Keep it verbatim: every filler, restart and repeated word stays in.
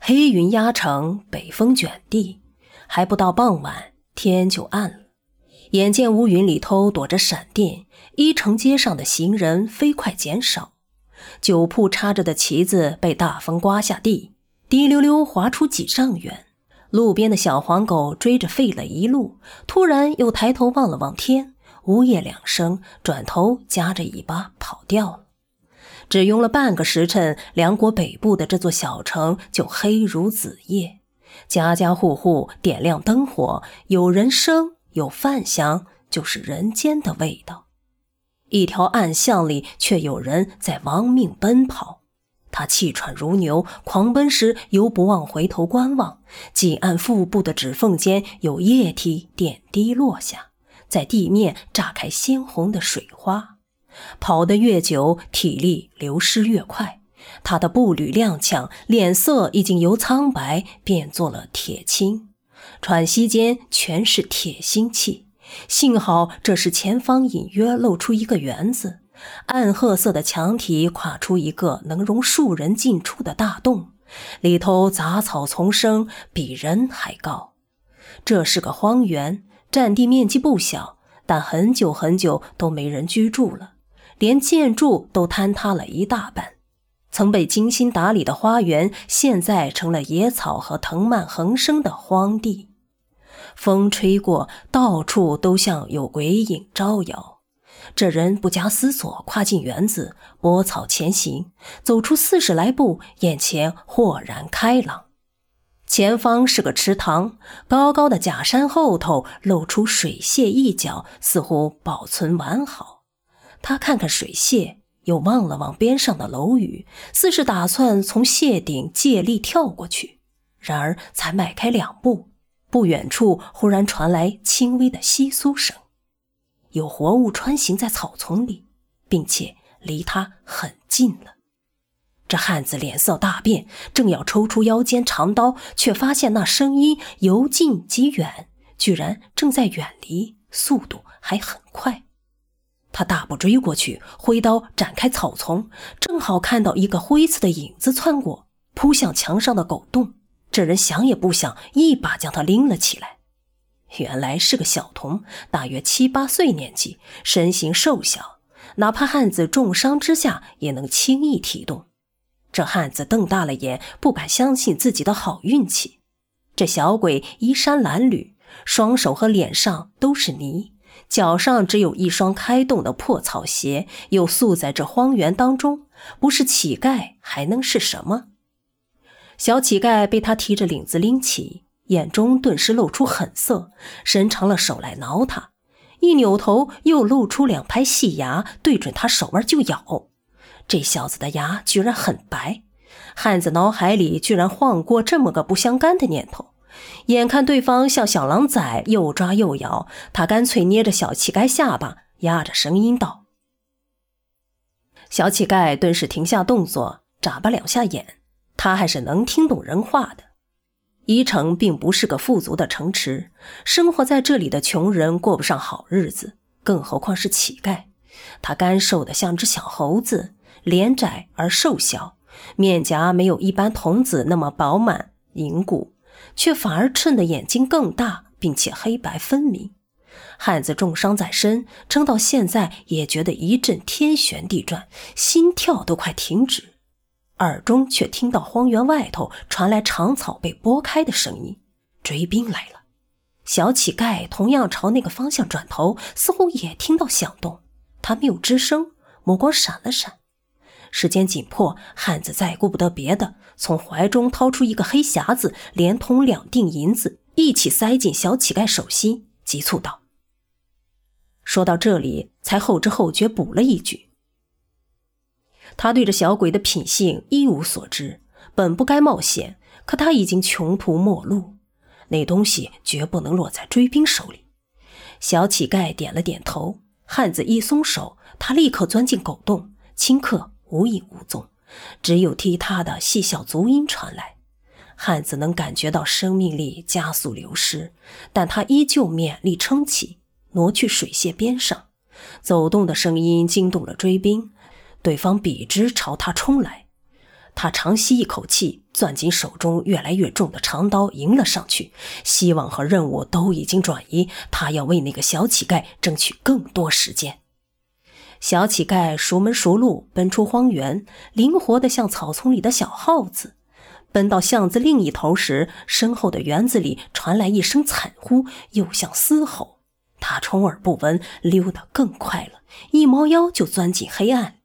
黑云压城，北风卷地，还不到傍晚，天就暗了。眼见乌云里头躲着闪电，一城街上的行人飞快减少，酒铺插着的旗子被大风刮下地，滴溜溜滑出几丈远。路边的小黄狗追着吠了一路，突然又抬头望了望天，呜咽两声，转头夹着尾巴跑掉了。只用了半个时辰，梁国北部的这座小城就黑如子夜，家家户户点亮灯火，有人声，有饭香，就是人间的味道。一条暗巷里却有人在亡命奔跑，他气喘如牛，狂奔时犹不忘回头观望，紧按腹部的指缝间有液体点滴落下，在地面炸开鲜红的水花。跑得越久，体力流失越快，他的步履踉跄，脸色已经由苍白变作了铁青，喘息间全是铁腥气。幸好这时前方隐约露出一个园子，暗褐色的墙体跨出一个能容数人进出的大洞，里头杂草丛生，比人还高。这是个荒原，占地面积不小，但很久很久都没人居住了，连建筑都坍塌了一大半。曾被精心打理的花园，现在成了野草和藤蔓横生的荒地。风吹过，到处都像有鬼影招摇。这人不加思索跨进园子，拨草前行，走出四十来步，眼前豁然开朗。前方是个池塘，高高的假山后头露出水榭一角，似乎保存完好。他看看水榭，又望了望边上的楼宇，似是打算从榭顶借力跳过去。然而才迈开两步，不远处忽然传来轻微的窸窣声，有活物穿行在草丛里，并且离他很近了。这汉子脸色大变，正要抽出腰间长刀，却发现那声音由近及远，居然正在远离，速度还很快。他大步追过去，挥刀展开草丛，正好看到一个灰色的影子窜过，扑向墙上的狗洞。这人想也不想，一把将他拎了起来。原来是个小童，大约七八岁年纪，身形瘦小，哪怕汉子重伤之下也能轻易提动。这汉子瞪大了眼，不敢相信自己的好运气。这小鬼衣衫褴褛，双手和脸上都是泥，脚上只有一双开洞的破草鞋，又宿在这荒原当中，不是乞丐还能是什么？小乞丐被他提着领子拎起，眼中顿时露出狠色，伸长了手来挠他，一扭头又露出两排细牙，对准他手腕就咬。这小子的牙居然很白，汉子脑海里居然晃过这么个不相干的念头。眼看对方像小狼崽，又抓又咬，他干脆捏着小乞丐下巴，压着声音道。小乞丐顿时停下动作，眨巴两下眼，他还是能听懂人话的。伊城并不是个富足的城池，生活在这里的穷人过不上好日子，更何况是乞丐。他干瘦得像只小猴子，脸窄而瘦小，面颊没有一般童子那么饱满凝固，却反而衬得眼睛更大，并且黑白分明。汉子重伤在身，撑到现在也觉得一阵天旋地转，心跳都快停止，耳中却听到荒原外头传来长草被拨开的声音，追兵来了。小乞丐同样朝那个方向转头，似乎也听到响动，他没有吱声，目光闪了闪。时间紧迫，汉子再顾不得别的，从怀中掏出一个黑匣子，连同两锭银子一起塞进小乞丐手心，急促道。说到这里，才后知后觉补了一句。他对这小鬼的品性一无所知，本不该冒险，可他已经穷途末路，那东西绝不能落在追兵手里。小乞丐点了点头，汉子一松手，他立刻钻进狗洞，顷刻无影无踪，只有踢踏的细小足音传来。汉子能感觉到生命力加速流失，但他依旧勉力撑起，挪去水榭边上。走动的声音惊动了追兵，对方笔直朝他冲来。 他长吸一口气，攥紧手中越来越重的长刀迎了上去。希望和任务都已经转移，他要为那个小乞丐争取更多时间。小乞丐熟门熟路奔出荒原，灵活得像草丛里的小耗子。奔到巷子另一头时，身后的园子里传来一声惨呼，又像嘶吼。他充耳不闻，溜得更快了，一猫腰就钻进黑暗。